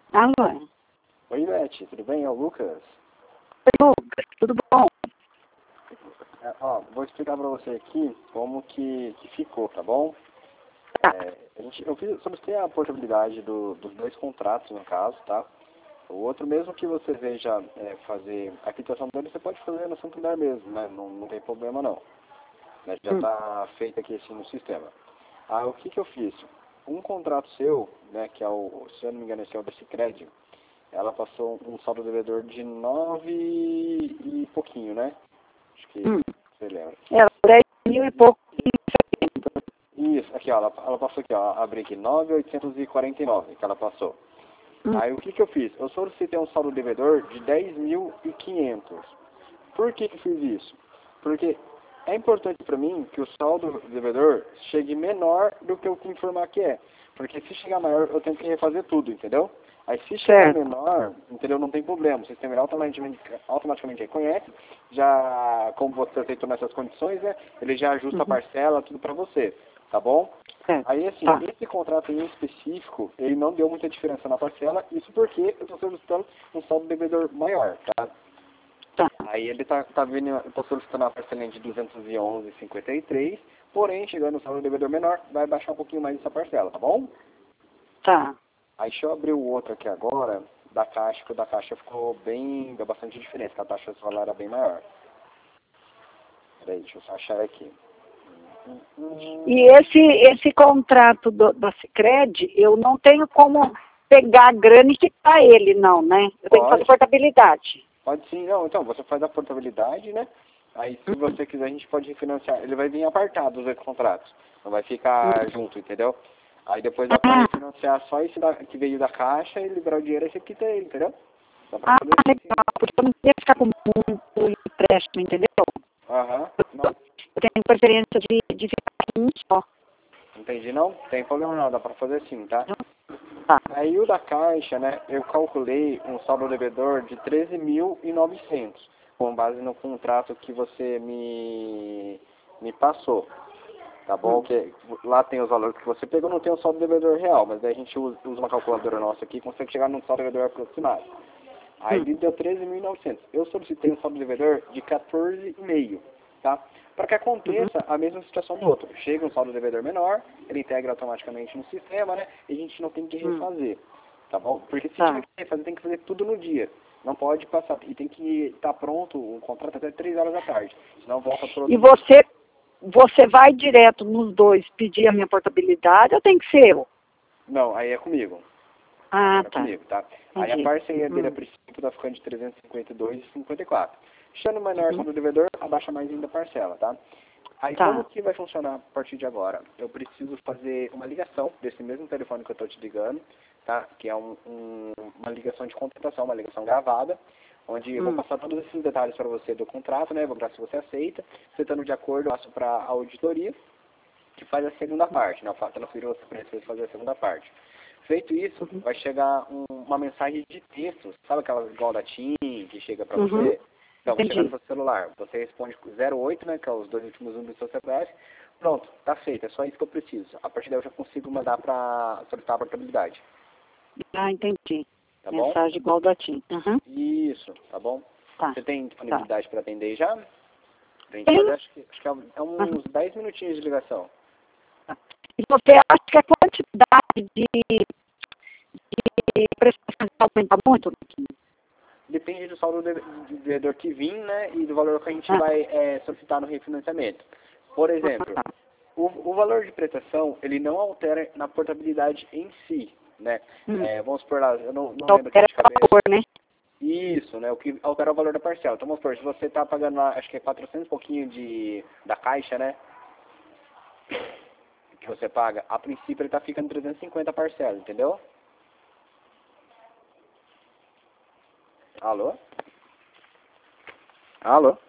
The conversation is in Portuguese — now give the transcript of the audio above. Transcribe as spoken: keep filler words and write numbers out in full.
Alô? Oi, Beth, tudo bem? É o Lucas. Oi, Lucas, tudo bom? É, ó, vou explicar pra você aqui como que, que ficou, tá bom? Tá. É, a gente, eu fiz, solicitei a portabilidade do, dos dois contratos, no caso, tá? O outro, mesmo que você veja é, fazer a quitação dele, você pode fazer no Santander mesmo, né? Não, não tem problema não. Né? Já Hum. está feito aqui assim no sistema. Ah, o que que eu fiz? Um contrato seu, né, que é o, se eu não me engano, esse é o da Sicredi, ela passou um saldo devedor de nove e pouquinho, né? Acho que Hum. você lembra. É, dez mil e pouco. Isso, aqui ó, ela, ela passou aqui ó, abri aqui, nove mil oitocentos e quarenta e nove que ela passou. Hum. Aí o que que eu fiz? Eu solicitei um saldo devedor de dez mil e quinhentos. Por que que eu fiz isso? Porque é importante para mim que o saldo devedor chegue menor do que o que informar que é. Porque se chegar maior, eu tenho que refazer tudo, entendeu? Aí se chegar Certo. menor, entendeu? Não tem problema. O sistema ele automaticamente, automaticamente reconhece, já, como você aceitou nessas condições, né? Ele já ajusta a Uhum. parcela, tudo para você, tá bom? Certo. Aí assim, Tá. esse contrato em específico, ele não deu muita diferença na parcela, isso porque eu estou solicitando um saldo devedor maior, tá? Tá. Aí ele tá, tá vindo, eu tô solicitando a parcela de duzentos e onze vírgula cinquenta e três, porém, chegando no saldo devedor menor, vai baixar um pouquinho mais essa parcela, tá bom? Tá. Aí deixa eu abrir o outro aqui agora, da Caixa, que o da Caixa ficou bem, deu bastante diferença, que a taxa de salário era bem maior. Peraí, deixa eu só achar aqui. E esse, esse contrato do, da Sicredi, eu não tenho como pegar a grana e quitar ele, não, né? Eu tenho que fazer Pode, portabilidade. pode sim, não, então, você faz a portabilidade, né? Aí se você quiser, a gente pode refinanciar, ele vai vir apartado os dois contratos, não vai ficar junto, entendeu? Aí depois dá pra Ah, refinanciar só esse da, que veio da Caixa e liberar o dinheiro e você quita ele, entendeu? Dá pra ah, fazer assim, sim. legal, porque eu não queria ficar com muito empréstimo, entendeu? Aham, não, Eu tenho preferência de, de ficar com um só. entendi não? Tem problema não, dá pra fazer assim, tá? Tá. Aí o da Caixa, né, eu calculei um saldo devedor de treze mil e novecentos, com base no contrato que você me, me passou, tá bom? Hum. Que lá tem os valores que você pegou, não tem o saldo devedor real, mas daí a gente usa, usa uma calculadora nossa aqui e consegue chegar num saldo devedor aproximado. Aí Hum. ele deu treze mil e novecentos. Eu solicitei um saldo devedor de quatorze e meio, tá? Para que Uhum. aconteça a mesma situação do outro. Chega um saldo devedor menor, ele integra automaticamente no sistema, né? E a gente não tem que Hum. refazer, tá bom? Porque se tiver Tá. que refazer, tem que fazer tudo no dia. Não pode passar. E tem que estar pronto o contrato até três horas da tarde. Senão volta para E outro dia. você, você vai direto nos dois pedir a minha portabilidade ou tem que ser eu? Não, aí é comigo. Ah, É tá. comigo, tá? Aí a Entendi. parceria dele a Hum. princípio tá ficando de trezentos e cinquenta e dois e cinquenta e quatro. Estando menor Uhum. sobre o devedor, abaixa mais ainda a parcela, tá? Aí como Tá. que vai funcionar a partir de agora? Eu preciso fazer uma ligação desse mesmo telefone que eu estou te ligando, tá? Que é um, um, uma ligação de contratação, uma ligação gravada, onde eu vou Hum. passar todos esses detalhes para você do contrato, né? Vou ver se você aceita. Você estando de acordo, eu passo para a auditoria, que faz a segunda parte, né? Eu faço transferir você para eles fazer a segunda parte. Feito isso, Uhum. vai chegar um, uma mensagem de texto, sabe aquela igual da TIM que chega para Uhum. você? Então, vai chegar no Entendi. seu celular. Você responde com zero oito, né, que é os dois últimos números do seu C P F. Pronto, tá feito, é só isso que eu preciso. A partir daí eu já consigo mandar para solicitar a portabilidade. Ah, entendi. Tá bom? Mensagem igual da TIM. Uhum. Isso, tá bom? Tá. Você tem Tá. disponibilidade para atender já? Pra gente Tem? fazer, acho que, acho que é um- é Uhum. uns dez minutinhos de ligação. Tá. E você acha que a quantidade de, de prestações aumenta muito? Depende do saldo do devedor que vir, né, e do valor que a gente Ah, vai é, solicitar no refinanciamento. Por exemplo, tá. o, o valor de prestação, ele não altera na portabilidade em si, né? Hum. É, vamos supor lá, eu não, não Então, lembro aqui era de cabeça. valor, né? Isso, né, o que altera o valor da parcela. Então, vamos supor, se você está pagando lá, acho que é quatrocentos e pouquinho de, da caixa, né, que você paga, a princípio ele está ficando trezentos e cinquenta a parcela, entendeu? Alô? Alô?